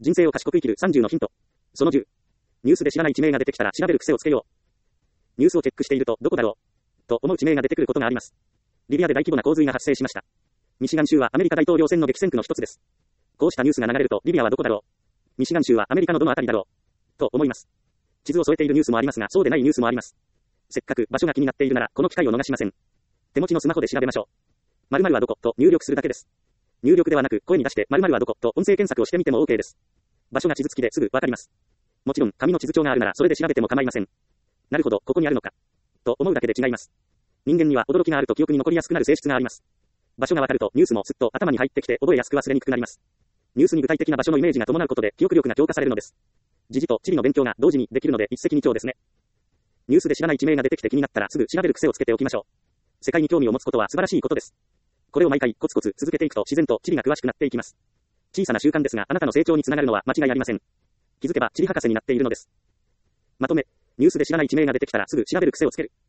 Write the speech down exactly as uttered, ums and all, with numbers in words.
人生を賢く生きるさんじゅうのヒント。そのじゅう。ニュースで知らない地名が出てきたら調べる癖をつけよう。ニュースをチェックしているとどこだろうと思う地名が出てくることがあります。リビアで大規模な洪水が発生しました。ミシガン州はアメリカ大統領選の激戦区の一つです。こうしたニュースが流れるとリビアはどこだろう。ミシガン州はアメリカのどのあたりだろうと思います。地図を添えているニュースもありますが、そうでないニュースもあります。せっかく場所が気になっているならこの機会を逃しません。手持ちのスマホで調べましょう。〇〇はどこと入力するだけです。入力ではなく声に出して〇〇はどこと音声検索をしてみても OK です。場所が地図付きですぐわかります。もちろん紙の地図帳があるならそれで調べても構いません。なるほど、ここにあるのかと思うだけで違います。人間には驚きがあると記憶に残りやすくなる性質があります。場所がわかるとニュースもすっと頭に入ってきて覚えやすく忘れにくくなります。ニュースに具体的な場所のイメージが伴うことで記憶力が強化されるのです。時事と地理の勉強が同時にできるので一石二鳥ですね。ニュースで知らない地名が出てきて気になったらすぐ調べる癖をつけておきましょう。世界に興味を持つことは素晴らしいことです。これを毎回コツコツ続けていくと自然と地理が詳しくなっていきます。小さな習慣ですがあなたの成長につながるのは間違いありません。気づけば地理博士になっているのです。まとめ、ニュースで知らない地名が出てきたらすぐ調べる癖をつける。